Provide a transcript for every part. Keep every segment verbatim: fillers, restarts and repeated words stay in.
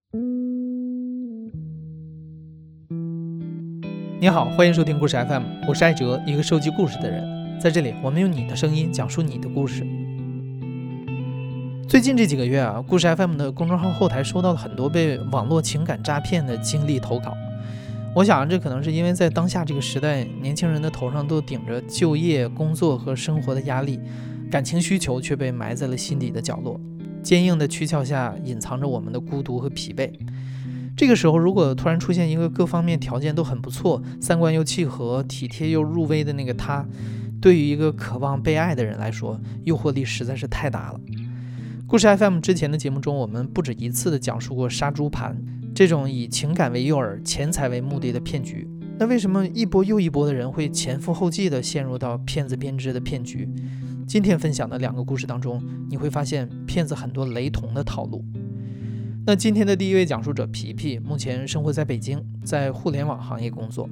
你好，欢迎收听故事 F M， 我是艾哲，一个收集故事的人。在这里，我们用你的声音讲述你的故事。最近这几个月啊，故事 F M 的公众号后台收到了很多被网络情感诈骗的经历投稿。我想这可能是因为在当下这个时代，年轻人的头上都顶着就业、工作和生活的压力，感情需求却被埋在了心底的角落，坚硬的躯壳下隐藏着我们的孤独和疲惫。这个时候，如果突然出现一个各方面条件都很不错、三观又契合、体贴又入微的那个他，对于一个渴望被爱的人来说，诱惑力实在是太大了。故事 F M 之前的节目中，我们不止一次地讲述过杀猪盘这种以情感为诱饵、钱财为目的的骗局。那为什么一波又一波的人会前赴后继地陷入到骗子编织的骗局？今天分享的两个故事当中，你会发现骗子很多雷同的套路。那今天的第一位讲述者皮皮，目前生活在北京，在互联网行业工作。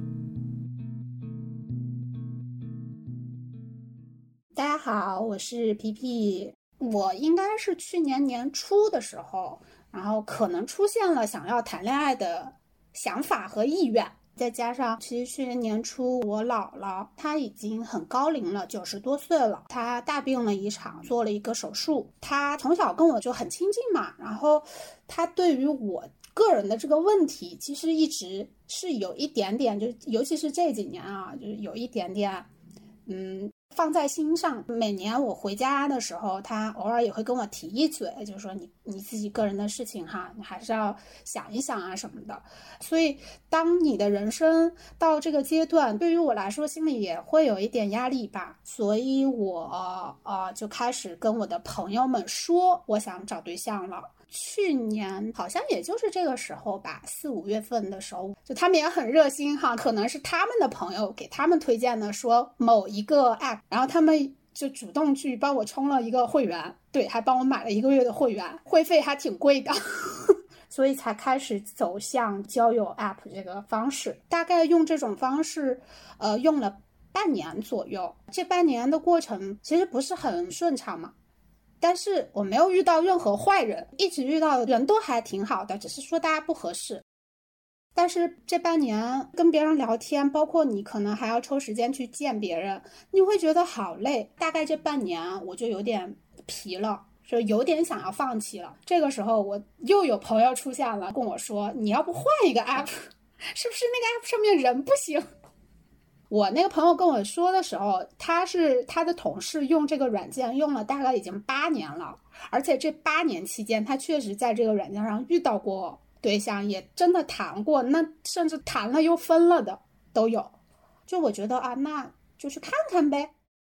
大家好，我是皮皮。我应该是去年年初的时候，然后可能出现了想要谈恋爱的想法和意愿，再加上其实去年年初我姥姥她已经很高龄了，九十多岁了，她大病了一场，做了一个手术。她从小跟我就很亲近嘛，然后她对于我个人的这个问题其实一直是有一点点，就尤其是这几年啊，就是有一点点嗯放在心上。每年我回家的时候，他偶尔也会跟我提一嘴，就是说你你自己个人的事情哈，你还是要想一想啊什么的。所以当你的人生到这个阶段，对于我来说心里也会有一点压力吧。所以我呃就开始跟我的朋友们说我想找对象了。去年好像也就是这个时候吧，四五月份的时候，就他们也很热心哈，可能是他们的朋友给他们推荐的，说某一个 app， 然后他们就主动去帮我充了一个会员，对，还帮我买了一个月的会员，会费还挺贵的所以才开始走向交友 app 这个方式。大概用这种方式呃，用了半年左右。这半年的过程其实不是很顺畅嘛，但是我没有遇到任何坏人，一直遇到的人都还挺好的，只是说大家不合适。但是这半年跟别人聊天，包括你可能还要抽时间去见别人，你会觉得好累。大概这半年我就有点疲了，就有点想要放弃了。这个时候我又有朋友出现了，跟我说你要不换一个 app， 是不是那个 app 上面人不行？我那个朋友跟我说的时候，他是他的同事用这个软件用了大概已经八年了，而且这八年期间他确实在这个软件上遇到过对象，也真的谈过，那甚至谈了又分了的都有。就我觉得啊，那就去看看呗。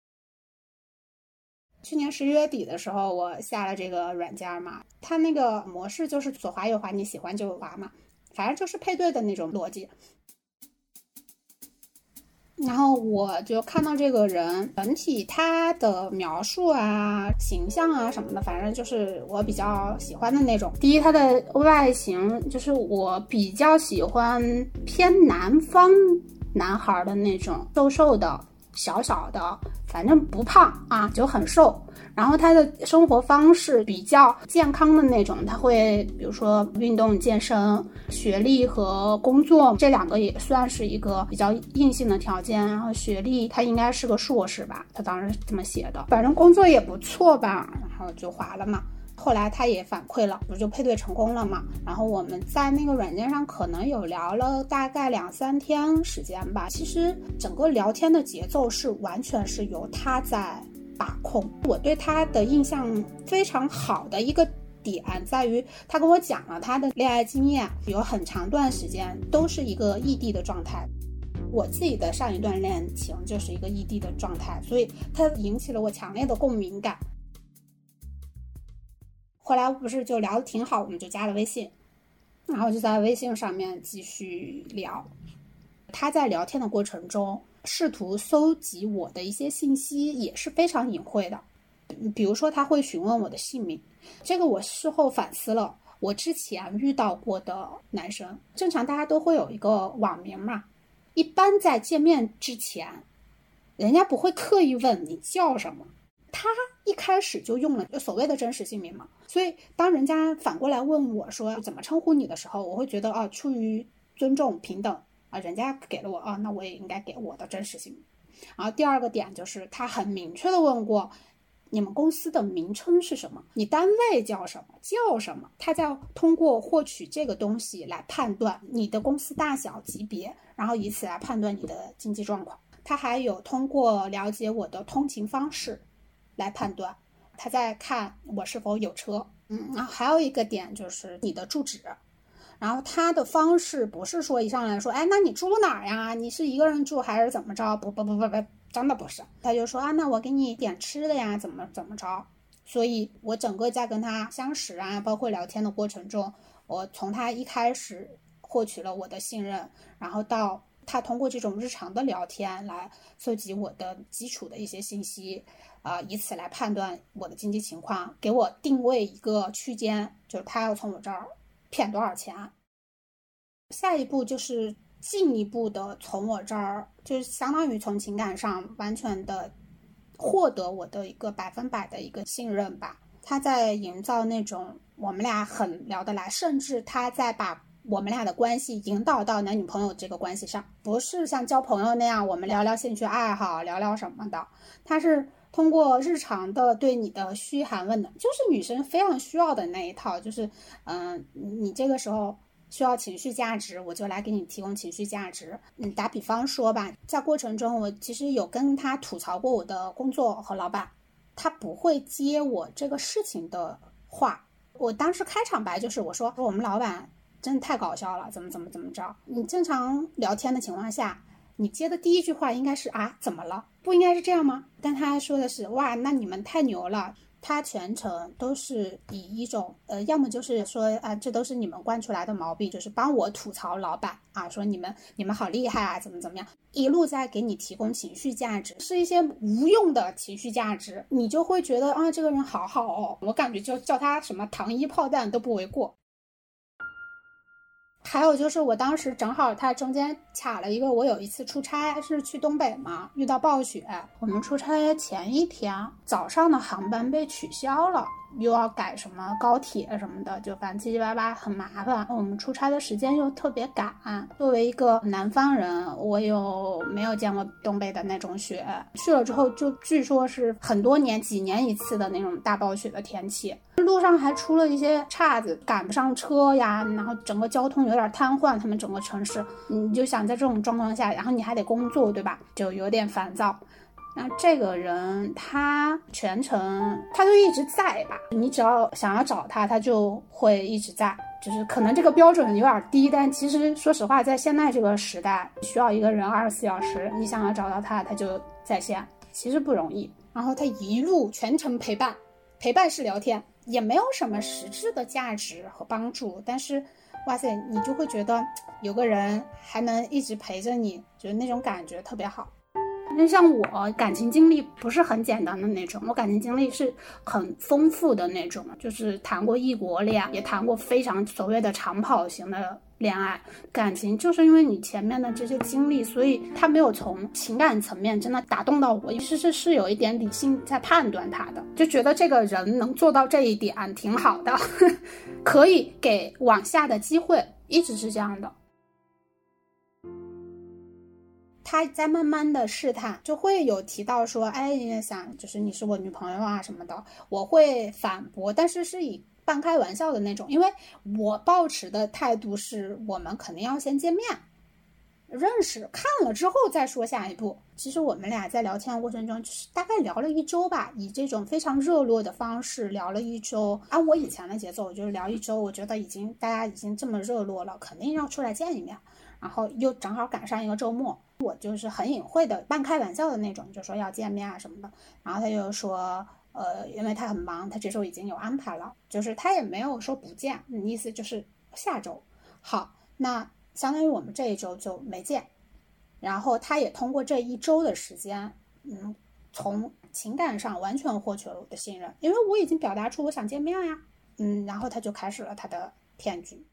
去年十一月底的时候我下了这个软件嘛，它那个模式就是左滑右滑，你喜欢就滑嘛，反正就是配对的那种逻辑。然后我就看到这个人整体他的描述啊、形象啊什么的，反正就是我比较喜欢的那种。第一，他的外形就是我比较喜欢偏南方男孩的那种，瘦瘦的、小小的，反正不胖啊，就很瘦。然后他的生活方式比较健康的那种，他会比如说运动健身，学历和工作这两个也算是一个比较硬性的条件。然后学历他应该是个硕士吧，他当时是这么写的，反正工作也不错吧，然后就划了嘛。后来他也反馈了，不就配对成功了嘛。然后我们在那个软件上可能有聊了大概两三天时间吧。其实整个聊天的节奏是完全是由他在把控。我对他的印象非常好的一个点在于，他跟我讲了他的恋爱经验，有很长段时间都是一个异地的状态。我自己的上一段恋情就是一个异地的状态，所以它引起了我强烈的共鸣感。后来不是就聊得挺好，我们就加了微信，然后就在微信上面继续聊。他在聊天的过程中试图搜集我的一些信息，也是非常隐晦的。比如说他会询问我的姓名，这个我事后反思了，我之前遇到过的男生，正常大家都会有一个网名嘛，一般在见面之前人家不会刻意问你叫什么， 他一开始就用了所谓的真实姓名嘛，所以当人家反过来问我说怎么称呼你的时候，我会觉得啊，出于尊重平等啊，人家给了我啊，那我也应该给我的真实姓名。然后第二个点就是他很明确的问过你们公司的名称是什么，你单位叫什么叫什么，他在通过获取这个东西来判断你的公司大小级别，然后以此来判断你的经济状况。他还有通过了解我的通勤方式来判断，他在看我是否有车。嗯，然后还有一个点就是你的住址，然后他的方式不是说一上来说，哎，那你住哪儿呀？你是一个人住还是怎么着？不不不不不，真的不是。他就说啊，那我给你点吃的呀，怎么怎么着。所以我整个在跟他相识啊，包括聊天的过程中，我从他一开始获取了我的信任，然后到他通过这种日常的聊天来搜集我的基础的一些信息，啊、呃，以此来判断我的经济情况，给我定位一个区间，就是他要从我这儿骗多少钱。下一步就是进一步的从我这儿，就是相当于从情感上完全的获得我的一个百分百的一个信任吧。他在营造那种我们俩很聊得来，甚至他在把我们俩的关系引导到男女朋友这个关系上，不是像交朋友那样我们聊聊兴趣爱好，聊聊什么的，他是通过日常的对你的嘘寒问暖，就是女生非常需要的那一套，就是嗯、呃，你这个时候需要情绪价值，我就来给你提供情绪价值。嗯，打比方说吧，在过程中我其实有跟他吐槽过我的工作和老板，他不会接我这个事情的话。我当时开场白就是我说我们老板真的太搞笑了，怎么怎么怎么着。你正常聊天的情况下，你接的第一句话应该是啊怎么了，不应该是这样吗？但他说的是哇那你们太牛了。他全程都是以一种呃，要么就是说啊，这都是你们惯出来的毛病，就是帮我吐槽老板啊，说你们你们好厉害啊，怎么怎么样，一路在给你提供情绪价值，是一些无用的情绪价值，你就会觉得啊，这个人好好哦，我感觉就叫他什么糖衣炮弹都不为过。还有就是我当时正好他中间卡了一个，我有一次出差是去东北嘛，遇到暴雪，我们出差前一天早上的航班被取消了，又要改什么高铁什么的，就反正七七八八很麻烦。我们出差的时间又特别赶，作为一个南方人，我又没有见过东北的那种雪，去了之后就据说是很多年几年一次的那种大暴雪的天气，路上还出了一些岔子，赶不上车呀，然后整个交通有点瘫痪，他们整个城市，你就想在这种状况下，然后你还得工作，对吧？就有点烦躁。那这个人他全程他就一直在吧，你只要想要找他，他就会一直在，就是可能这个标准有点低，但其实说实话，在现在这个时代，需要一个人二十四小时，你想要找到他，他就在线，其实不容易。然后他一路全程陪伴，陪伴式聊天，也没有什么实质的价值和帮助，但是哇塞，你就会觉得有个人还能一直陪着你，就是那种感觉特别好。那像我感情经历不是很简单的那种，我感情经历是很丰富的那种，就是谈过异国恋，也谈过非常所谓的长跑型的恋爱。感情就是因为你前面的这些经历，所以他没有从情感层面真的打动到我，其实是有一点理性在判断他的，就觉得这个人能做到这一点挺好的可以给往下的机会，一直是这样的。他在慢慢的试探，就会有提到说，哎，想就是你是我女朋友啊什么的，我会反驳，但是是以半开玩笑的那种，因为我抱持的态度是我们肯定要先见面认识，看了之后再说下一步。其实我们俩在聊天的过程中就是大概聊了一周吧，以这种非常热络的方式聊了一周。按我以前的节奏就是聊一周，我觉得已经大家已经这么热络了，肯定要出来见一面，然后又正好赶上一个周末，我就是很隐晦的半开玩笑的那种，就说要见面啊什么的。然后他就说呃，因为他很忙，他这周已经有安排了，就是他也没有说不见，意思就是下周。好，那相当于我们这一周就没见，然后他也通过这一周的时间，嗯，从情感上完全获取了我的信任，因为我已经表达出我想见面呀，嗯，然后他就开始了他的骗局。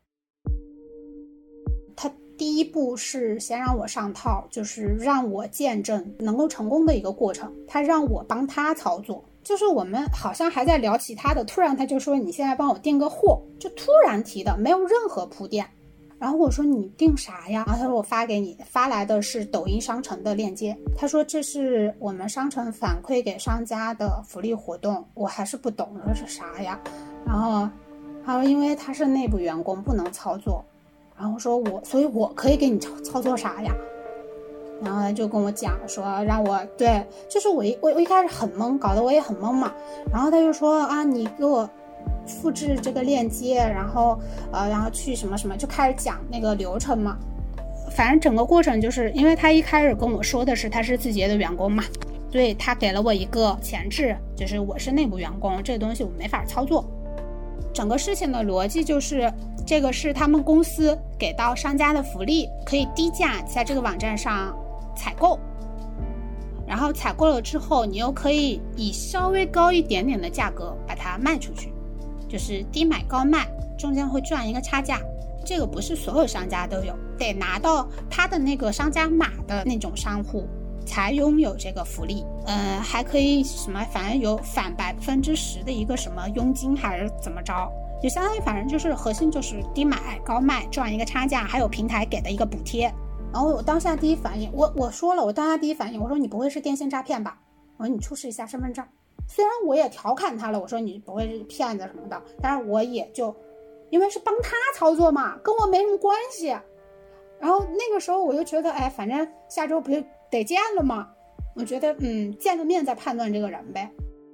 他第一步是先让我上套，就是让我见证能够成功的一个过程，他让我帮他操作， 就是我们好像还在聊其他的，突然他就说你现在帮我订个货，就突然提的，没有任何铺垫。然后我说你订啥呀？然后他说我发给你，发来的是抖音商城的链接。他说这是我们商城反馈给商家的福利活动，我还是不懂这是啥呀。然后他说因为他是内部员工不能操作。然后我说我，所以我可以给你操作啥呀？然后他就跟我讲说让我对，就是我一我我一开始很懵，搞得我也很懵嘛。然后他就说啊，你给我复制这个链接，然后呃，然后去什么什么，就开始讲那个流程嘛。反正整个过程就是因为他一开始跟我说的是他是字节的员工嘛，所以他给了我一个前置，就是我是内部员工，这个东西我没法操作。整个事情的逻辑就是这个是他们公司给到商家的福利，可以低价在这个网站上采购，然后采购了之后你又可以以稍微高一点点的价格把它卖出去，就是低买高卖，中间会赚一个差价。这个不是所有商家都有，得拿到他的那个商家码的那种商户才拥有这个福利。呃，还可以什么，反正有返百分之十的一个什么佣金还是怎么着，就相当于反正就是核心就是低买高卖赚一个差价，还有平台给的一个补贴。然后我当下第一反应，我我说了，我当下第一反应，我说你不会是电信诈骗吧？我说你出示一下身份证。虽然我也调侃他了，我说你不会是骗子什么的，但是我也就因为是帮他操作嘛，跟我没什么关系。然后那个时候我就觉得，哎，反正下周不就得见了吗？我觉得嗯，见个面再判断这个人呗。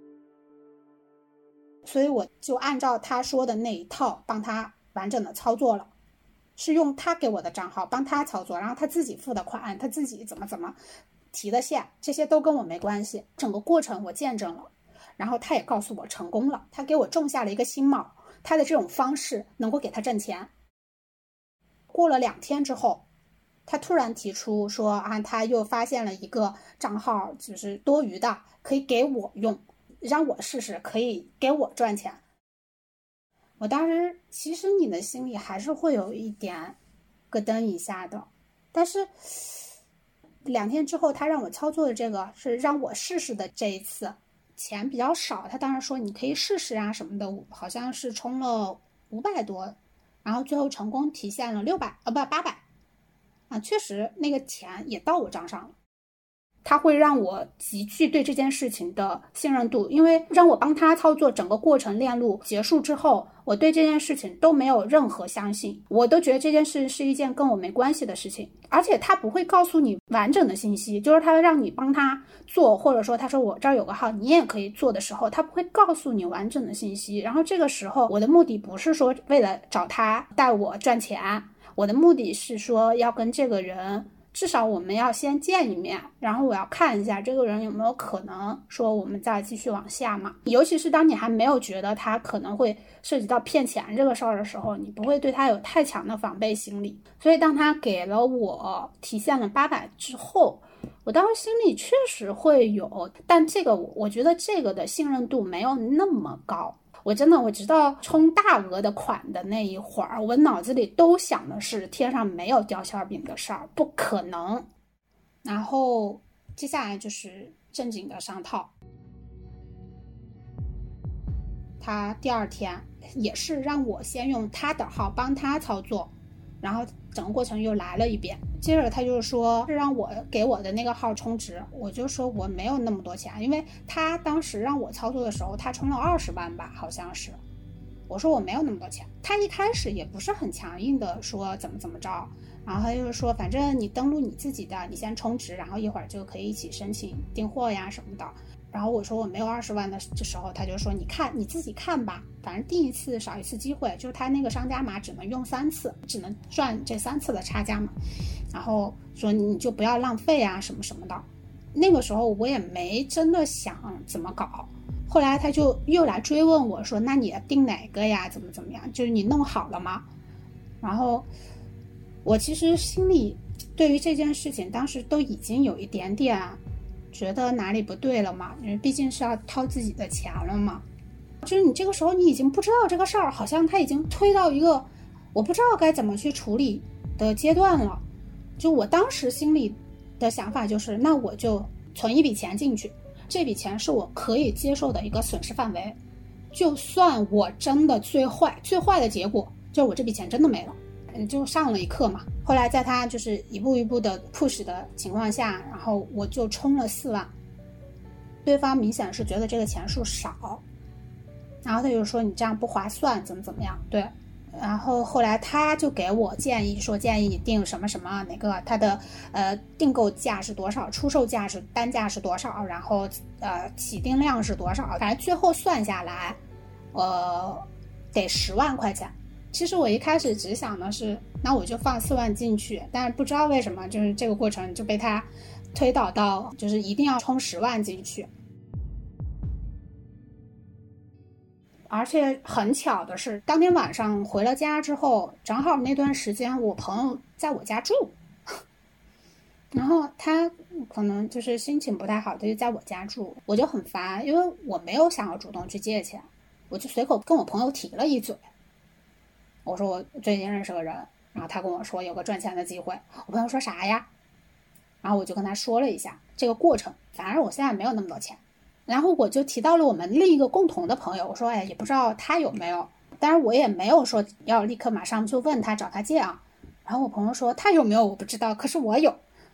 所以我就按照他说的那一套帮他完整的操作了。是用他给我的账号帮他操作，然后他自己付的款，他自己怎么怎么提的现，这些都跟我没关系。整个过程我见证了，然后他也告诉我成功了，他给我种下了一个新锚，他的这种方式能够给他挣钱。过了两天之后，他突然提出说啊，他又发现了一个账号就是多余的，可以给我用，让我试试，可以给我赚钱。我当时其实你的心里还是会有一点咯噔一下的，但是两天之后他让我操作的这个是让我试试的，这一次钱比较少，他当时说你可以试试啊什么的，好像是充了五百多，然后最后成功提现了六百啊不八百啊，确实那个钱也到我账上了。他会让我极具对这件事情的信任度，因为让我帮他操作整个过程链路结束之后，我对这件事情都没有任何相信，我都觉得这件事是一件跟我没关系的事情，而且他不会告诉你完整的信息，就是他会让你帮他做，或者说他说我这儿有个号你也可以做的时候，他不会告诉你完整的信息。然后这个时候我的目的不是说为了找他带我赚钱，我的目的是说要跟这个人至少我们要先见一面，然后我要看一下这个人有没有可能说我们再继续往下嘛。尤其是当你还没有觉得他可能会涉及到骗钱这个事儿的时候，你不会对他有太强的防备心理。所以当他给了我提现了八百之后，我当时心里确实会有，但这个我觉得这个的信任度没有那么高。我真的我直到充大额的款的那一会儿，我脑子里都想的是天上没有掉馅饼的事儿，不可能。然后接下来就是正经的上套。他第二天也是让我先用他的号帮他操作，然后整个过程又来了一遍。接着他就说是让我给我的那个号充值，我就说我没有那么多钱，因为他当时让我操作的时候他充了二十万吧，好像是。我说我没有那么多钱。他一开始也不是很强硬的说怎么怎么着，然后他就说反正你登录你自己的，你先充值，然后一会儿就可以一起申请订货呀什么的。然后我说我没有二十万的时候，他就说你看你自己看吧，反正第一次少一次机会，就是他那个商家码只能用三次，只能赚这三次的差价嘛。然后说你就不要浪费啊什么什么的。那个时候我也没真的想怎么搞。后来他就又来追问我说那你订哪个呀，怎么怎么样，就是你弄好了吗？然后我其实心里对于这件事情当时都已经有一点点觉得哪里不对了嘛，因为毕竟是要掏自己的钱了嘛。就是你这个时候你已经不知道这个事儿，好像他已经推到一个我不知道该怎么去处理的阶段了。就我当时心里的想法就是那我就存一笔钱进去， 这笔钱是我可以接受的一个损失范围，就算我真的最坏最坏的结果就是我这笔钱真的没了，就上了一课嘛。后来在他就是一步一步的 push 的情况下，然后我就充了四万，对方明显是觉得这个钱数少，然后他就说你这样不划算怎么怎么样。对，然后后来他就给我建议说，建议你定什么什么哪个他的呃订购价是多少，出售价是单价是多少，然后呃起订量是多少，反正最后算下来呃得十万块钱。其实我一开始只想的是那我就放四万进去，但是不知道为什么就是这个过程就被他推导到就是一定要充十万进去。而且很巧的是当天晚上回了家之后，正好那段时间我朋友在我家住，然后他可能就是心情不太好，他就在我家住，我就很烦，因为我没有想要主动去借钱，我就随口跟我朋友提了一嘴，我说我最近认识个人，然后他跟我说有个赚钱的机会，我朋友说啥呀，然后我就跟他说了一下这个过程，反正我现在没有那么多钱，然后我就提到了我们另一个共同的朋友，我说哎，也不知道他有没有，当然我也没有说要立刻马上就问他找他借啊。然后我朋友说他有没有我不知道，可是我有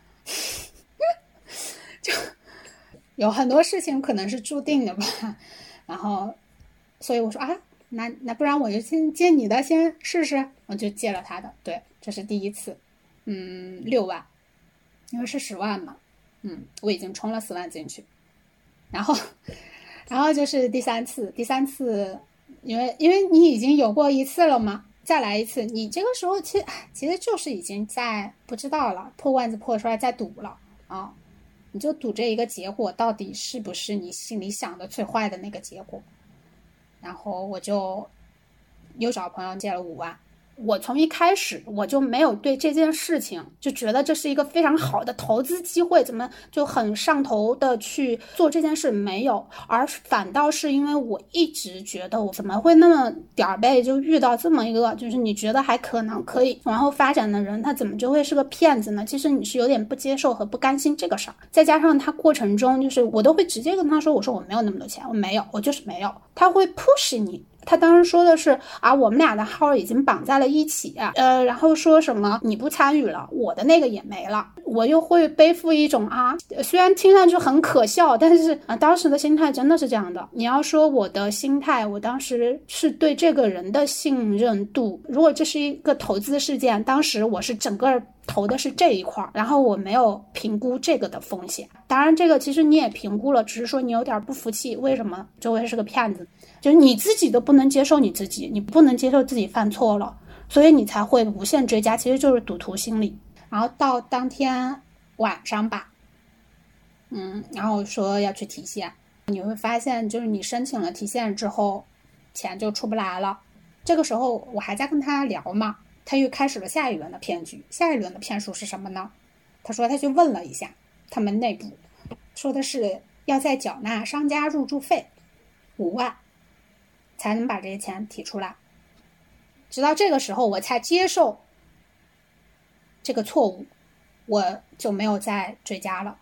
就有很多事情可能是注定的吧。然后所以我说啊，那那不然我就先借你的先试试，我就借了他的。对，这是第一次，嗯，六万，因为是十万嘛，嗯，我已经充了四万进去。然后然后就是第三次第三次因为因为你已经有过一次了嘛，再来一次，你这个时候其实其实就是已经在不知道了，破罐子破摔在赌了啊！你就赌这一个结果到底是不是你心里想的最坏的那个结果。然后我就又找朋友借了五万。我从一开始我就没有对这件事情就觉得这是一个非常好的投资机会，怎么就很上头的去做这件事，没有，而反倒是因为我一直觉得我怎么会那么点儿背就遇到这么一个就是你觉得还可能可以往后发展的人，他怎么就会是个骗子呢？其实你是有点不接受和不甘心这个事儿，再加上他过程中就是我都会直接跟他说，我说我没有那么多钱，我没有，我就是没有，他会 push 你。他当时说的是啊，我们俩的号已经绑在了一起，呃，然后说什么你不参与了，我的那个也没了，我又会背负一种啊，虽然听上去很可笑，但是啊，当时的心态真的是这样的。你要说我的心态，我当时是对这个人的信任度，如果这是一个投资事件，当时我是整个投的是这一块，然后我没有评估这个的风险。当然这个其实你也评估了，只是说你有点不服气，为什么周围是个骗子，就是你自己都不能接受你自己，你不能接受自己犯错了，所以你才会无限追加，其实就是赌徒心理。然后到当天晚上吧，嗯，然后说要去提现，你会发现就是你申请了提现之后钱就出不来了。这个时候我还在跟他聊嘛，他又开始了下一轮的骗局。下一轮的骗术是什么呢？他说他去问了一下他们内部，说的是要再缴纳商家入住费五万才能把这些钱提出来。直到这个时候我才接受这个错误，我就没有再追加了。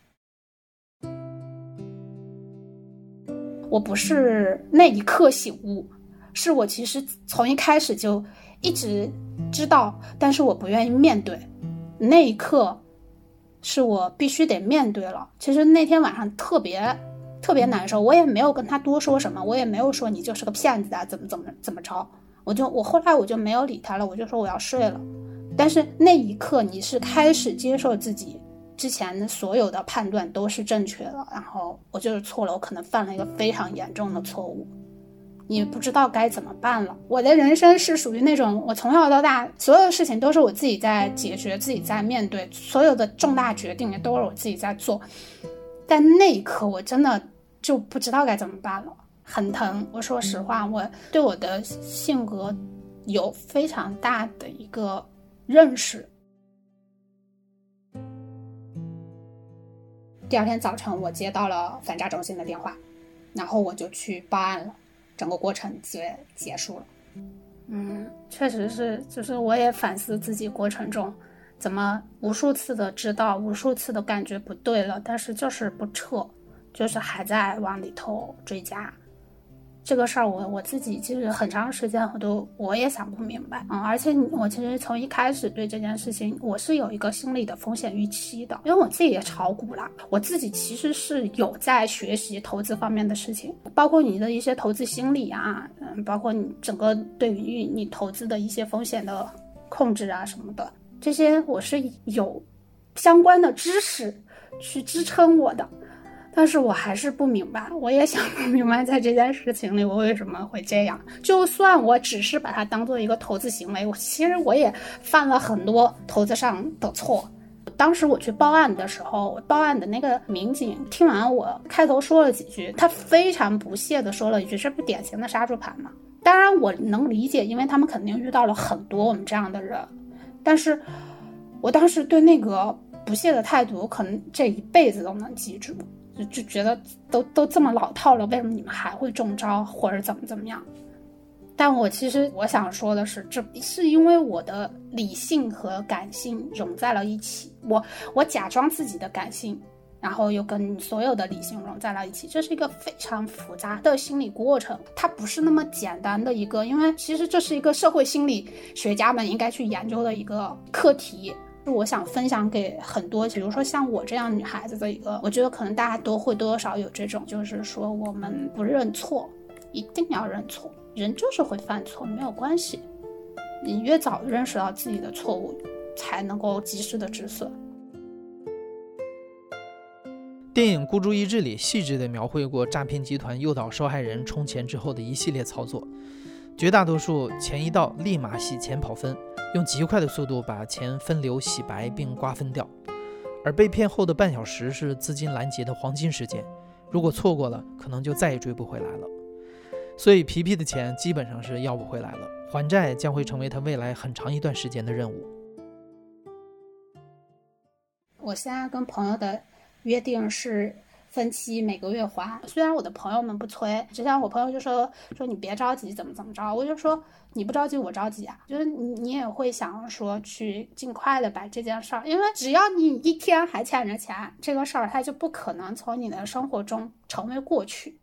我不是那一刻醒悟，是我其实从一开始就一直知道，但是我不愿意面对。那一刻是我必须得面对了。其实那天晚上特别特别难受，我也没有跟他多说什么，我也没有说你就是个骗子啊，怎么怎么怎么着，我就我后来我就没有理他了，我就说我要睡了。但是那一刻你是开始接受自己之前所有的判断都是正确的，然后我就是错了，我可能犯了一个非常严重的错误，你不知道该怎么办了。我的人生是属于那种我从小到大所有的事情都是我自己在解决，自己在面对，所有的重大决定也都是我自己在做，但那一刻我真的就不知道该怎么办了，很疼。我说实话，我对我的性格有非常大的一个认识。第二天早晨我接到了反诈中心的电话，然后我就去报案了，整个过程就结束了。嗯，确实是，就是我也反思自己过程中怎么无数次的知道，无数次的感觉不对了，但是就是不撤， 就是还在往里头追加。这个事儿我我自己其实很长时间我都我也想不明白，嗯，而且我其实从一开始对这件事情我是有一个心理的风险预期的，因为我自己也炒股了，我自己其实是有在学习投资方面的事情，包括你的一些投资心理啊，嗯，包括你整个对于你投资的一些风险的控制啊什么的，这些我是有相关的知识去支撑我的。但是我还是不明白，我也想不明白在这件事情里我为什么会这样。就算我只是把它当做一个投资行为，我其实我也犯了很多投资上的错。当时我去报案的时候，报案的那个民警听完我开头说了几句，他非常不屑地说了一句，这不典型的杀猪盘吗？当然我能理解，因为他们肯定遇到了很多我们这样的人，但是我当时对那个不屑的态度可能这一辈子都能记住，就就觉得都都这么老套了，为什么你们还会中招或者怎么怎么样。但我其实我想说的是，这是因为我的理性和感性融在了一起，我我假装自己的感性，然后又跟所有的理性融在了一起，这是一个非常复杂的心理过程，它不是那么简单的一个，因为其实这是一个社会心理学家们应该去研究的一个课题。我想分享给很多比如说像我这样女孩子的一个，我觉得可能大家都会多多少有这种，就是说我们不认错，一定要认错，人就是会犯错，没有关系，你越早认识到自己的错误才能够及时的止损。 电影《孤注一掷》里细致地描绘过诈骗集团诱导受害人充钱之后的一系列操作，绝大多数钱一到立马洗钱跑分，用极快的速度把钱分流洗白并瓜分掉，而被骗后的半小时是资金拦截的黄金时间，如果错过了可能就再也追不回来了。所以皮皮的钱基本上是要不回来了，还债将会成为他未来很长一段时间的任务。 我现在跟朋友的约定是分期每个月还，虽然我的朋友们不催，之前我朋友就说说你别着急怎么怎么着，我就说你不着急我着急啊，就是你你也会想说去尽快的把这件事儿，因为只要你一天还欠着钱，这个事儿它就不可能从你的生活中成为过去。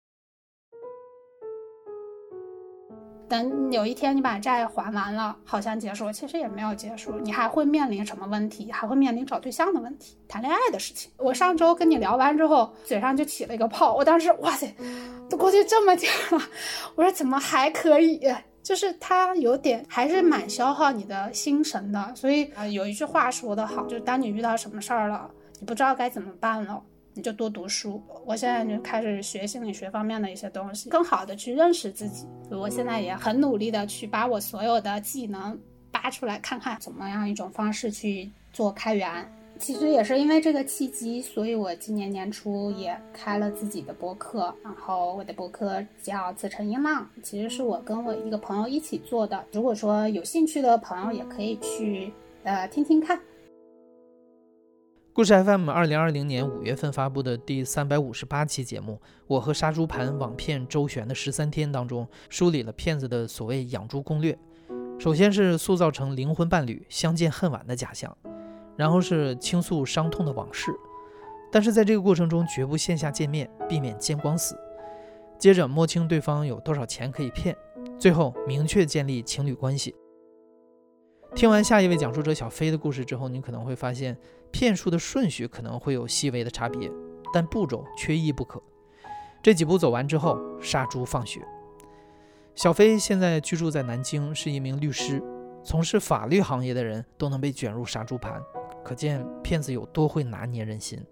等有一天你把债还完了，好像结束，其实也没有结束，你还会面临什么问题？还会面临找对象的问题，谈恋爱的事情。我上周跟你聊完之后，嘴上就起了一个泡，我当时哇塞，都过去这么久了，我说怎么还可以？就是它有点还是蛮消耗你的心神的。所以、呃、有一句话说得好，就是当你遇到什么事儿了，你不知道该怎么办了，你就多读书。我现在就开始学心理学方面的一些东西，更好的去认识自己。我现在也很努力的去把我所有的技能扒出来，看看怎么样一种方式去做开源。其实也是因为这个契机，所以我今年年初也开了自己的播客，然后我的播客叫自成音浪，其实是我跟我一个朋友一起做的。如果说有兴趣的朋友也可以去呃听听看。 故事 F M 二零二零年五月份发布的第三百五十八期节目，我和杀猪盘网骗周旋的十三天当中，梳理了骗子的所谓养猪攻略。首先是塑造成灵魂伴侣相见恨晚的假象，然后是倾诉伤痛的往事，但是在这个过程中绝不线下见面，避免见光死。接着摸清对方有多少钱可以骗，最后明确建立情侣关系。听完下一位讲述者小飞的故事之后，你可能会发现骗术的顺序可能会有细微的差别，但步骤缺一不可。这几步走完之后，杀猪放血。小飞现在居住在南京，是一名律师，从事法律行业的人都能被卷入杀猪盘，可见骗子有多会拿捏人心。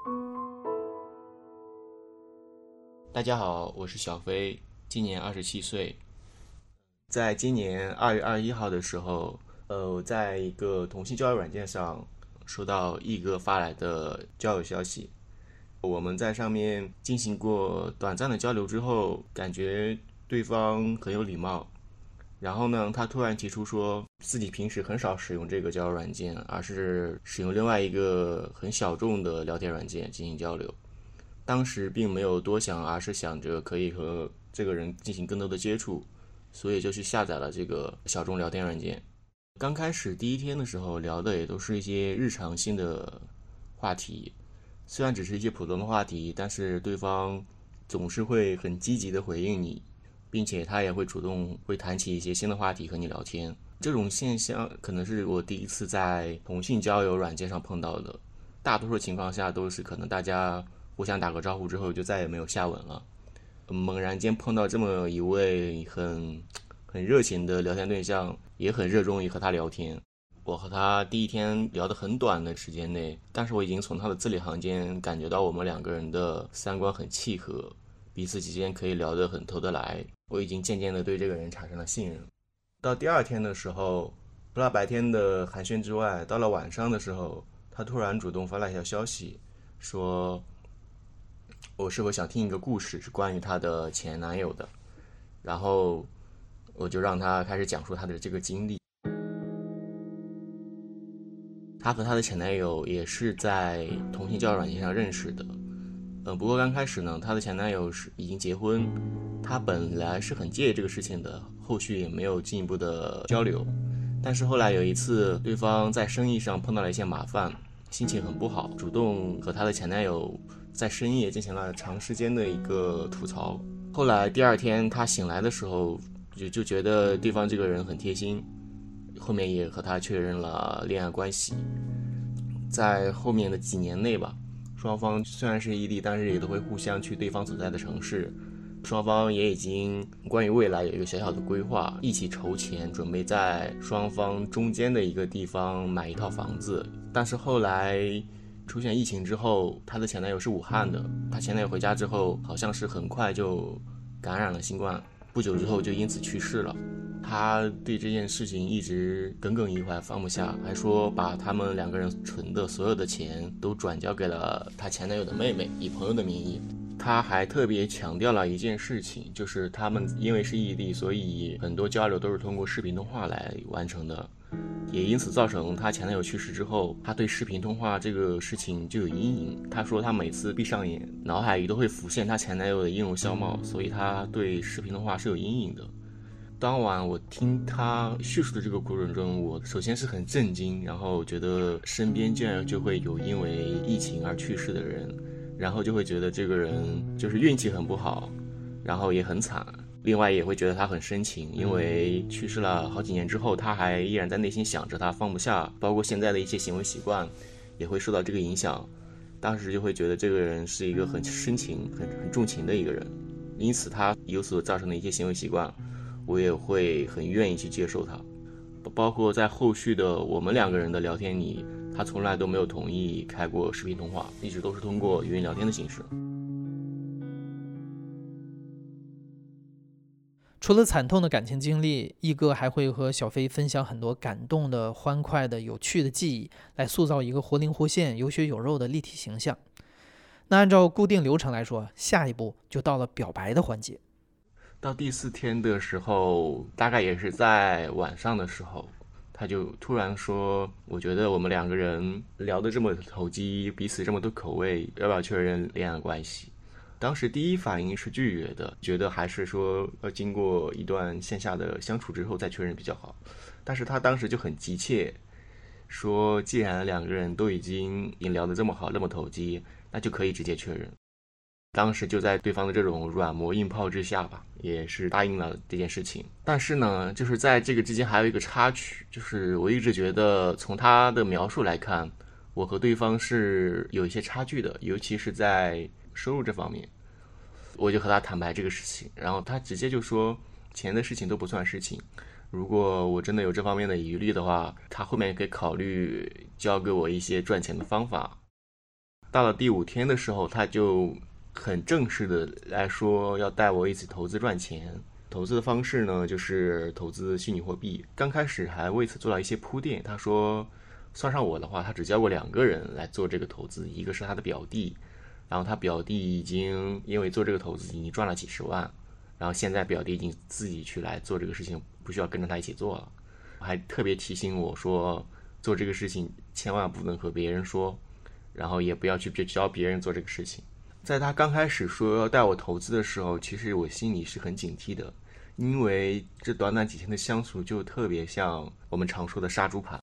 大家好，我是小飞，今年二十七岁。在今年二月二十一号的时候，呃，我在一个同性交友软件上收到一哥发来的交友消息，我们在上面进行过短暂的交流之后，感觉对方很有礼貌，然后呢，他突然提出说自己平时很少使用这个交友软件，而是使用另外一个很小众的聊天软件进行交流。当时并没有多想，而是想着可以和这个人进行更多的接触，所以就去下载了这个小众聊天软件。刚开始第一天的时候聊的也都是一些日常性的话题， 虽然只是一些普通的话题，但是对方总是会很积极的回应你，并且他也会主动会谈起一些新的话题和你聊天。这种现象可能是我第一次在同性交友软件上碰到的，大多数情况下都是可能大家互相打个招呼之后就再也没有下文了。猛然间碰到这么一位很很热情的聊天对象，也很热衷于和他聊天。我和他第一天聊得很短的时间内，但是我已经从他的字里行间感觉到我们两个人的三观很契合，彼此之间可以聊得很投得来。我已经渐渐地对这个人产生了信任。到第二天的时候，除了白天的寒暄之外，到了晚上的时候，他突然主动发了一条消息，说我是否想听一个故事，是关于他的前男友的。然后我就让他开始讲述他的这个经历。他和他的前男友也是在同性交友软件上认识的。呃，不过刚开始呢，他的前男友是已经结婚，他本来是很介意这个事情的，后续也没有进一步的交流。但是后来有一次，对方在生意上碰到了一些麻烦，心情很不好，主动和他的前男友在深夜进行了长时间的一个吐槽。后来第二天他醒来的时候，就就觉得对方这个人很贴心，后面也和他确认了恋爱关系。在后面的几年内吧，双方虽然是异地，但是也都会互相去对方所在的城市。双方也已经关于未来有一个小小的规划，一起筹钱，准备在双方中间的一个地方买一套房子。但是后来出现疫情之后，她的前男友是武汉的，她前男友回家之后，好像是很快就感染了新冠，不久之后就因此去世了。他对这件事情一直耿耿于怀，放不下，还说把他们两个人存的所有的钱都转交给了他前男友的妹妹，以朋友的名义。他还特别强调了一件事情，就是他们因为是异地，所以很多交流都是通过视频通话来完成的，也因此造成他前男友去世之后，他对视频通话这个事情就有阴影。他说他每次闭上眼，脑海里都会浮现他前男友的音容笑貌，所以他对视频通话是有阴影的。当晚我听他叙述的这个过程中，我首先是很震惊，然后觉得身边竟然就会有因为疫情而去世的人，然后就会觉得这个人就是运气很不好，然后也很惨。另外也会觉得他很深情，因为去世了好几年之后，他还依然在内心想着他，放不下，包括现在的一些行为习惯也会受到这个影响。当时就会觉得这个人是一个很深情很很重情的一个人，因此他有所造成的一些行为习惯我也会很愿意去接受他。包括在后续的我们两个人的聊天里，他从来都没有同意开过视频通话，一直都是通过语音聊天的形式。 除了惨痛的感情经历，一哥还会和小飞分享很多感动的、欢快的、有趣的记忆，来塑造一个活灵活现、有血有肉的立体形象。那按照固定流程来说，下一步就到了表白的环节。 到第四天的时候，大概也是在晚上的时候，他就突然说，我觉得我们两个人聊得这么投机，彼此这么多口味，要不要确认恋爱关系？当时第一反应是拒绝的，觉得还是说要经过一段线下的相处之后再确认比较好。但是他当时就很急切，说既然两个人都已经已经聊得这么好，这么投机，那就可以直接确认。当时就在对方的这种软磨硬泡之下吧，也是答应了这件事情。但是呢，就是在这个之间还有一个插曲，就是我一直觉得从他的描述来看，我和对方是有一些差距的，尤其是在收入这方面。我就和他坦白这个事情，然后他直接就说钱的事情都不算事情，如果我真的有这方面的疑虑的话，他后面可以考虑教给我一些赚钱的方法。到了第五天的时候，他就很正式的来说要带我一起投资赚钱。投资的方式呢，就是投资虚拟货币。刚开始还为此做了一些铺垫，他说算上我的话，他只教过两个人来做这个投资，一个是他的表弟，然后他表弟已经因为做这个投资已经赚了几十万，然后现在表弟已经自己去来做这个事情，不需要跟着他一起做了。还特别提醒我说，做这个事情千万不能和别人说，然后也不要去教别人做这个事情。在他刚开始说要带我投资的时候，其实我心里是很警惕的，因为这短短几天的相处就特别像我们常说的杀猪盘。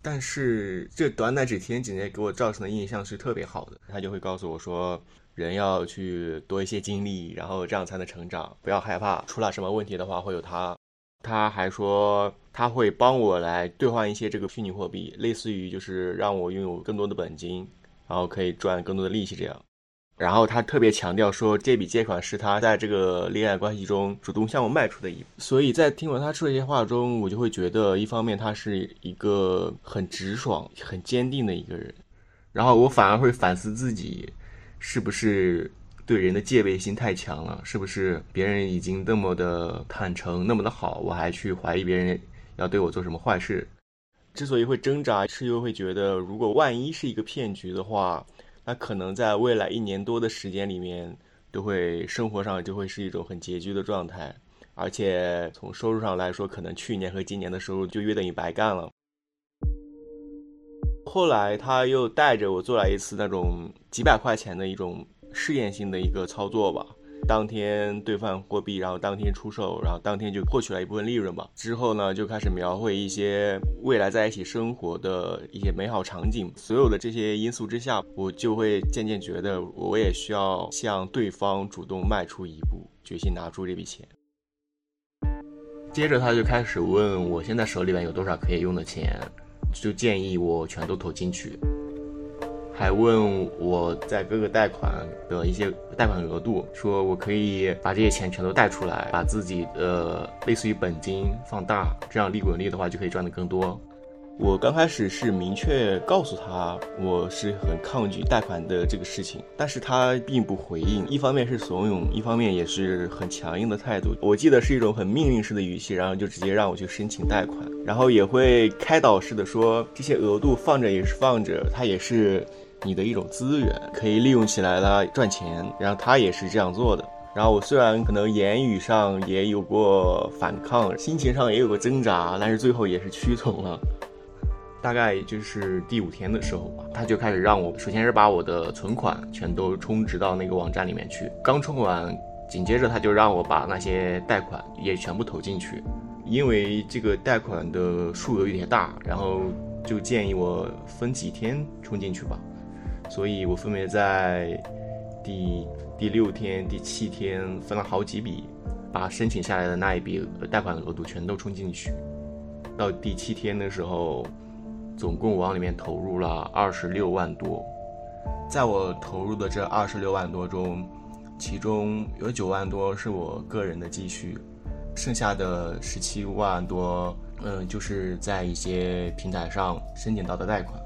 但是这短短几天之内给我造成的印象是特别好的。他就会告诉我说，人要去多一些经历，然后这样才能成长，不要害怕，出了什么问题的话会有他。他还说他会帮我来兑换一些这个虚拟货币，类似于就是让我拥有更多的本金，然后可以赚更多的利息这样。然后他特别强调说，这笔借款是他在这个恋爱关系中主动向我迈出的一步。所以在听完他说这些话中，我就会觉得一方面他是一个很直爽很坚定的一个人，然后我反而会反思自己是不是对人的戒备心太强了，是不是别人已经那么的坦诚那么的好，我还去怀疑别人要对我做什么坏事。之所以会挣扎，是又会觉得如果万一是一个骗局的话，那可能在未来一年多的时间里面都会生活上就会是一种很拮据的状态，而且从收入上来说，可能去年和今年的收入就约等于白干了。后来他又带着我做了一次那种几百块钱的一种试验性的一个操作吧，当天兑换货币，然后当天出售，然后当天就获取了一部分利润吧。之后呢，就开始描绘一些未来在一起生活的一些美好场景。所有的这些因素之下，我就会渐渐觉得我也需要向对方主动迈出一步，决心拿出这笔钱。接着他就开始问我现在手里面有多少可以用的钱，就建议我全都投进去，还问我在各个贷款的一些贷款额度，说我可以把这些钱全都贷出来，把自己的类似于本金放大，这样利滚利的话就可以赚得更多。我刚开始是明确告诉他我是很抗拒贷款的这个事情，但是他并不回应，一方面是怂恿，一方面也是很强硬的态度。我记得是一种很命令式的语气，然后就直接让我去申请贷款，然后也会开导式的说，这些额度放着也是放着，它也是你的一种资源，可以利用起来了赚钱，然后他也是这样做的。然后我虽然可能言语上也有过反抗，心情上也有过挣扎，但是最后也是屈从了。大概就是第五天的时候吧，他就开始让我首先是把我的存款全都充值到那个网站里面去，刚充完，紧接着他就让我把那些贷款也全部投进去，因为这个贷款的数额有点大，然后就建议我分几天充进去吧。所以我分别在第第六天、第七天分了好几笔，把申请下来的那一笔贷款额度全都充进去。到第七天的时候，总共往里面投入了二十六万多。在我投入的这二十六万多中，其中有九万多是我个人的积蓄，剩下的十七万多，嗯、呃，就是在一些平台上申请到的贷款。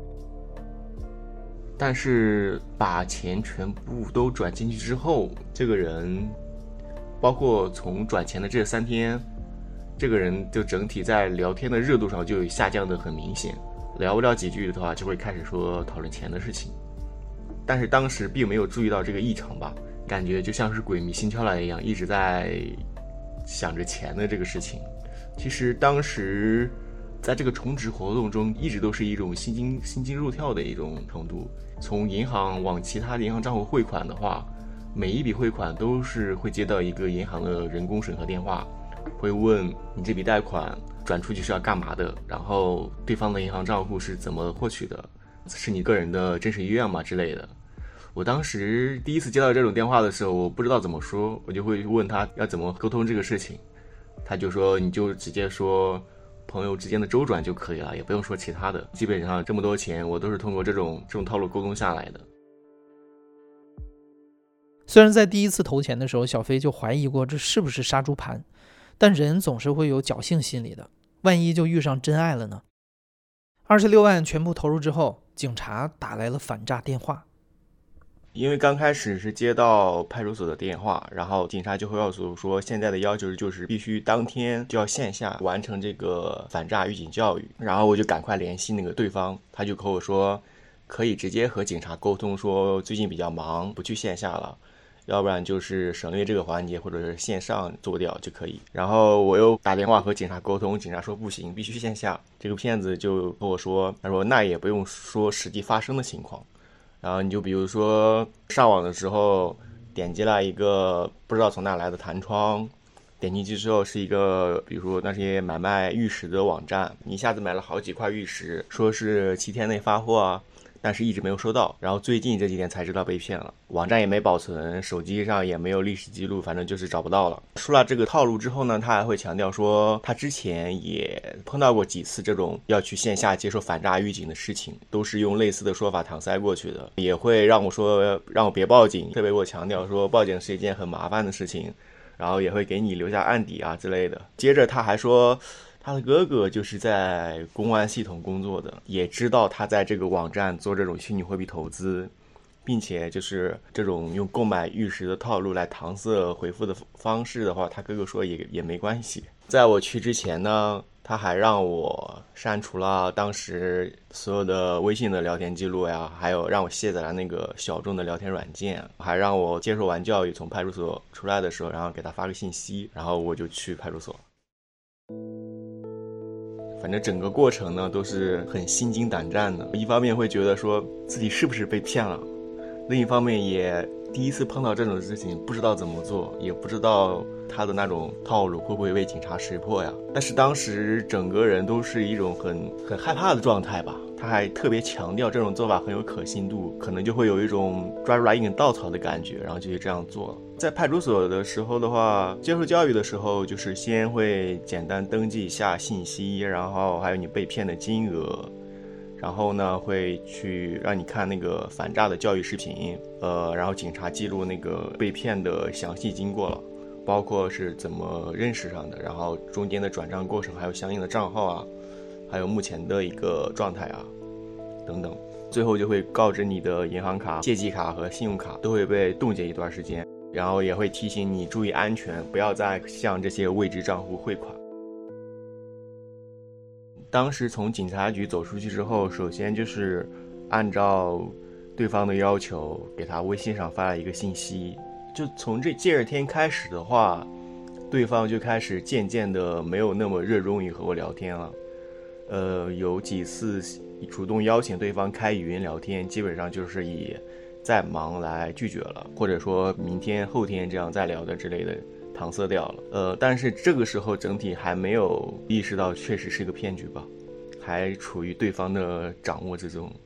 但是把钱全部都转进去之后，这个人，包括从转钱的这三天，这个人就整体在聊天的热度上就下降的很明显，聊不了几句的话就会开始说讨论钱的事情。但是当时并没有注意到这个异常吧，感觉就像是鬼迷心窍了一样，一直在想着钱的这个事情。其实当时在这个充值活动中一直都是一种心惊心惊肉跳的一种程度。从银行往其他的银行账户汇款的话，每一笔汇款都是会接到一个银行的人工审核电话，会问你这笔贷款转出去是要干嘛的，然后对方的银行账户是怎么获取的，是你个人的真实意愿吗之类的。我当时第一次接到这种电话的时候，我不知道怎么说，我就会问他要怎么沟通这个事情。他就说你就直接说朋友之间的周转就可以了，也不用说其他的，基本上这么多钱我都是通过这种这种套路沟通下来的。 虽然在第一次投钱的时候，小飞就怀疑过这是不是杀猪盘，但人总是会有侥幸心理的，万一就遇上真爱了呢？二十六万全部投入之后，警察打来了反诈电话。 因为刚开始是接到派出所的电话，然后警察就会告诉我说，现在的要求就是必须当天就要线下完成这个反诈预警教育。然后我就赶快联系那个对方，他就和我说可以直接和警察沟通，说最近比较忙不去线下了，要不然就是省略这个环节，或者是线上做掉就可以。然后我又打电话和警察沟通，警察说不行，必须线下。这个骗子就和我说，他说那也不用说实际发生的情况，然后你就比如说上网的时候点击了一个不知道从哪来的弹窗， 点进去之后是一个比如说那些买卖玉石的网站，你一下子买了好几块玉石，说是七天内发货啊，但是一直没有收到，然后最近这几天才知道被骗了，网站也没保存，手机上也没有历史记录，反正就是找不到了。说了这个套路之后呢，他还会强调说他之前也碰到过几次这种要去线下接受反诈预警的事情，都是用类似的说法搪塞过去的，也会让我说让我别报警，特别给我强调说报警是一件很麻烦的事情，然后也会给你留下案底啊之类的。接着他还说他的哥哥就是在公安系统工作的，也知道他在这个网站做这种虚拟货币投资，并且就是这种用购买玉石的套路来搪塞回复的方式的话，他哥哥说也也没关系。在我去之前呢，他还让我删除了当时所有的微信的聊天记录呀，还有让我卸载了那个小众的聊天软件，还让我接受完教育从派出所出来的时候，然后给他发个信息，然后我就去派出所。反正整个过程呢都是很心惊胆战的，一方面会觉得说自己是不是被骗了，另一方面也第一次碰到这种事情，不知道怎么做，也不知道他的那种套路会不会被警察识破呀。但是当时整个人都是一种很很害怕的状态吧。他还特别强调这种做法很有可信度，可能就会有一种抓住来一根稻草的感觉，然后就这样做了。在派出所的时候的话，接受教育的时候，就是先会简单登记一下信息，然后还有你被骗的金额，然后呢会去让你看那个反诈的教育视频，呃，然后警察记录那个被骗的详细经过了，包括是怎么认识上的，然后中间的转账过程，还有相应的账号啊，还有目前的一个状态啊等等。最后就会告知你的银行卡、借记卡和信用卡都会被冻结一段时间，然后也会提醒你注意安全，不要再向这些未知账户汇款。当时从警察局走出去之后，首先就是按照对方的要求给他微信上发了一个信息，就从这第二天开始的话，对方就开始渐渐的没有那么热衷于和我聊天了。呃，有几次主动邀请对方开语音聊天，基本上就是以在忙来拒绝了，或者说明天后天这样再聊的之类的搪塞掉了。呃，但是这个时候整体还没有意识到确实是个骗局吧，还处于对方的掌握之中。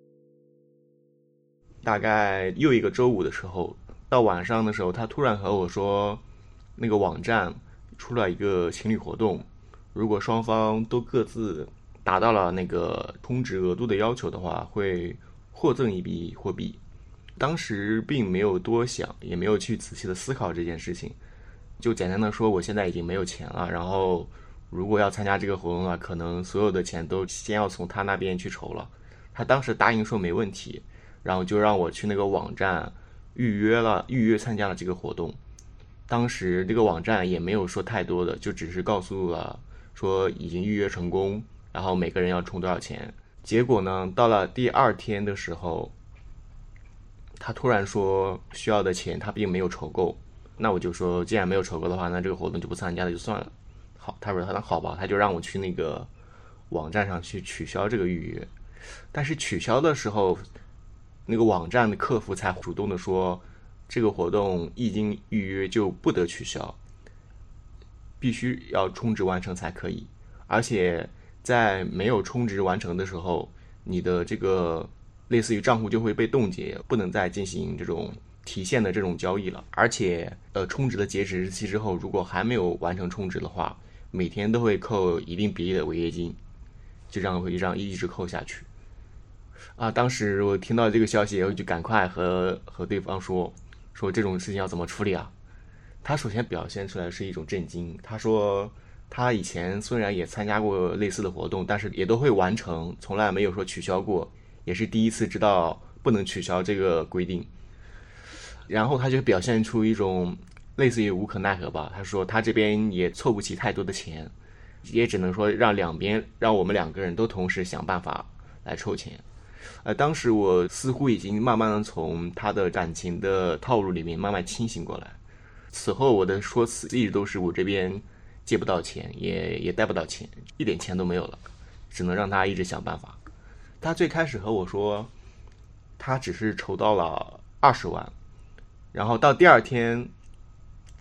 大概又一个周五的时候，到晚上的时候，他突然和我说那个网站出了一个情侣活动，如果双方都各自达到了那个充值额度的要求的话，会获赠一笔货币。当时并没有多想，也没有去仔细的思考这件事情，就简单的说我现在已经没有钱了，然后如果要参加这个活动的话，可能所有的钱都先要从他那边去筹了。他当时答应说没问题，然后就让我去那个网站预约了，预约参加了这个活动。当时这个网站也没有说太多的，就只是告诉了说已经预约成功，然后每个人要充多少钱。结果呢，到了第二天的时候，他突然说需要的钱他并没有筹够。那我就说既然没有筹够的话，那这个活动就不参加了就算了。好，他说他那好吧，他就让我去那个网站上去取消这个预约。但是取消的时候，那个网站的客服才主动的说这个活动一经预约就不得取消，必须要充值完成才可以。而且在没有充值完成的时候，你的这个类似于账户就会被冻结，不能再进行这种提现的这种交易了。而且呃，充值的截止日期之后，如果还没有完成充值的话，每天都会扣一定比例的违约金，就这样会这样一直扣下去啊。当时我听到这个消息，我就赶快和和对方说说这种事情要怎么处理啊。他首先表现出来是一种震惊，他说他以前虽然也参加过类似的活动，但是也都会完成，从来没有说取消过，也是第一次知道不能取消这个规定。然后他就表现出一种类似于无可奈何吧，他说他这边也凑不齐太多的钱，也只能说让两边让我们两个人都同时想办法来凑钱。呃，当时我似乎已经慢慢的从他的感情的套路里面慢慢清醒过来。此后我的说辞一直都是我这边借不到钱，也也贷不到钱，一点钱都没有了，只能让他一直想办法。他最开始和我说他只是筹到了二十万，然后到第二天他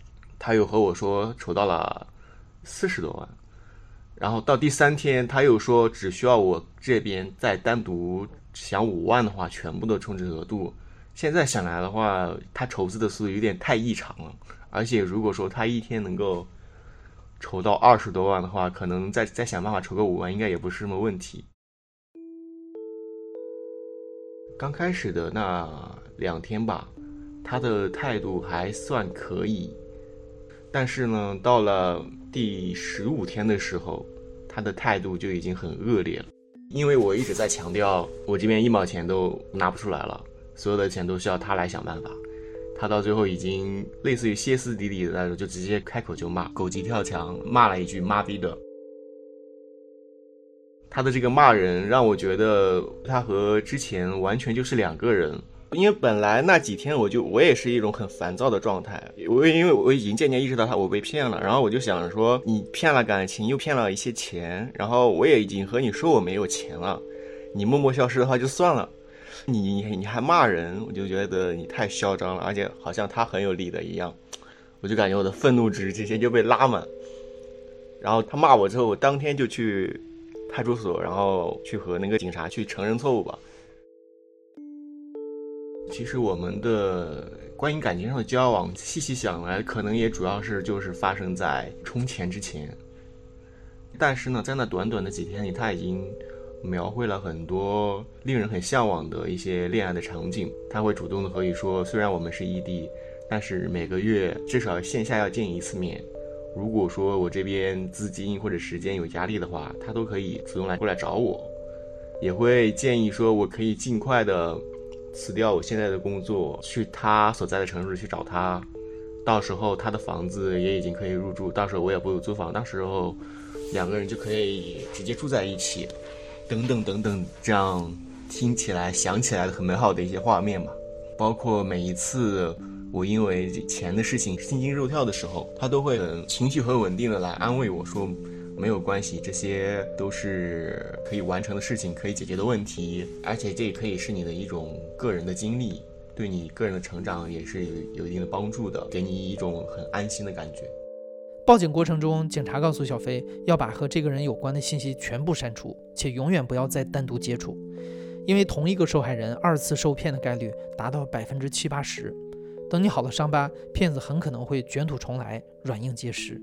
他又和我说筹到了四十多万，然后到第三天他又说只需要我这边再单独想五万的话，全部的充值额度。现在想来的话，他筹资的速度有点太异常了，而且如果说他一天能够筹到二十多万的话，可能再再想办法筹个五万，应该也不是什么问题。刚开始的那两天吧，他的态度还算可以，但是呢，到了第十五天的时候，他的态度就已经很恶劣了。因为我一直在强调，我这边一毛钱都拿不出来了，所有的钱都需要他来想办法。他到最后已经类似于歇斯底里的那种，就直接开口就骂，狗急跳墙，骂了一句妈逼的。他的这个骂人让我觉得他和之前完全就是两个人。因为本来那几天我就我也是一种很烦躁的状态，我因为我已经渐渐意识到他我被骗了，然后我就想说，你骗了感情又骗了一些钱，然后我也已经和你说我没有钱了，你默默消失的话就算了，你你还骂人，我就觉得你太嚣张了，而且好像他很有理的一样，我就感觉我的愤怒值这些就被拉满。然后他骂我之后，我当天就去派出所，然后去和那个警察去承认错误吧。其实我们的关于感情上的交往，细细想来，可能也主要是就是发生在充钱之前。但是呢，在那短短的几天里，他已经描绘了很多令人很向往的一些恋爱的场景。他会主动的和你说，虽然我们是异地，但是每个月至少线下要见一次面。如果说我这边资金或者时间有压力的话，他都可以主动来过来找我，也会建议说我可以尽快的辞掉我现在的工作，去他所在的城市去找他，到时候他的房子也已经可以入住，到时候我也不租房，到时候两个人就可以直接住在一起，等等等等，这样听起来想起来的很美好的一些画面嘛。包括每一次我因为钱的事情心惊肉跳的时候，他都会很情绪很稳定的来安慰我说，没有关系，这些都是可以完成的事情，可以解决的问题，而且这也可以是你的一种个人的经历，对你个人的成长也是有有一定的帮助的，给你一种很安心的感觉。 报警过程中，警察告诉小飞要把和这个人有关的信息全部删除，且永远不要再单独接触，因为同一个受害人二次受骗的概率达到百分之七八十。等你好了伤疤，骗子很可能会卷土重来，软硬皆施。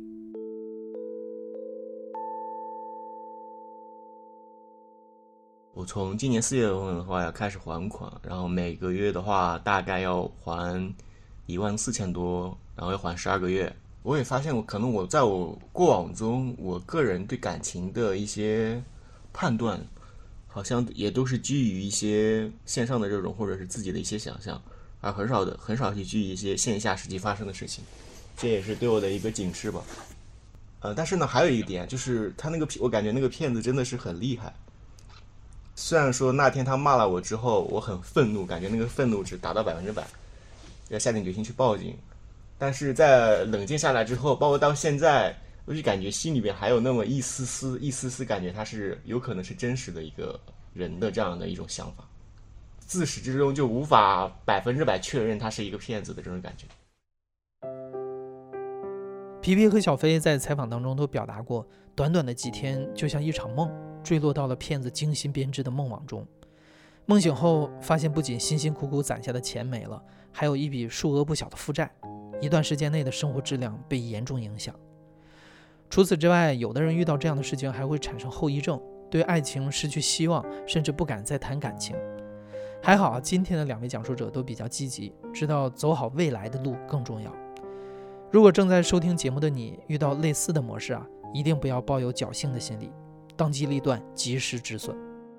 我从今年四月份的话要开始还款，然后每个月的话大概要还一万四千多，然后要还十二个月。我也发现我可能我在我过往中，我个人对感情的一些判断，好像也都是基于一些线上的这种或者是自己的一些想象，而很少的很少去基于一些线下实际发生的事情，这也是对我的一个警示吧。呃，但是呢，还有一点就是他那个我感觉那个骗子真的是很厉害。虽然说那天他骂了我之后，我很愤怒，感觉那个愤怒值达到百分之百，要下定决心去报警。但是在冷静下来之后，包括到现在，我就感觉心里边还有那么一丝丝、一丝丝感觉他是有可能是真实的一个人的这样的一种想法，自始至终就无法百分之百确认他是一个骗子的这种感觉。 皮皮和小飞在采访当中都表达过，短短的几天就像一场梦，坠落到了骗子精心编织的梦网中。梦醒后发现，不仅辛辛苦苦攒下的钱没了，还有一笔数额不小的负债，一段时间内的生活质量被严重影响。除此之外，有的人遇到这样的事情还会产生后遗症，对爱情失去希望，甚至不敢再谈感情。还好今天的两位讲述者都比较积极，知道走好未来的路更重要。如果正在收听节目的你遇到类似的模式啊，一定不要抱有侥幸的心理，当机立断，及时止损。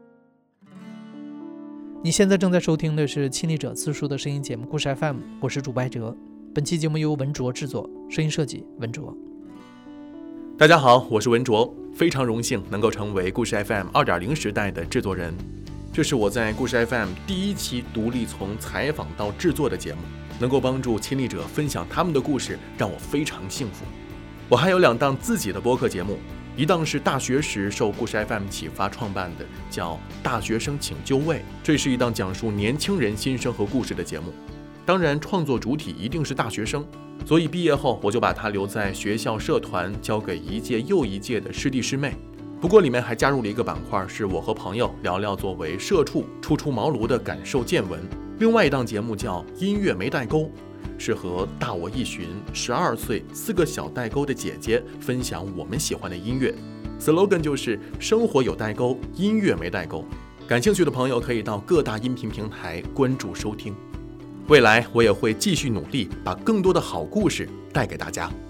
你现在正在收听的是亲历者自述的声音节目故事 F M， 我是主播哲。本期节目由文卓制作，声音设计文卓。 大家好，我是文卓，非常荣幸能够成为故事 F M 二点零 时代的制作人。这是我在故事 F M 第一期独立从采访到制作的节目，能够帮助亲历者分享他们的故事，让我非常幸福。我还有两档自己的播客节目，一档是大学时受故事 F M 启发创办的，叫大学生请就位，这是一档讲述年轻人心声和故事的节目。当然创作主体一定是大学生， 所以毕业后我就把它留在学校社团，交给一届又一届的师弟师妹。不过里面还加入了一个板块，是我和朋友聊聊作为社畜初出茅庐的感受见闻。另外一档节目叫音乐没代沟，是和大我一旬十二岁四个小代沟的姐姐分享我们喜欢的音乐， slogan 就是生活有代沟，音乐没代沟。感兴趣的朋友可以到各大音频平台关注收听。未来我也会继续努力，把更多的好故事带给大家。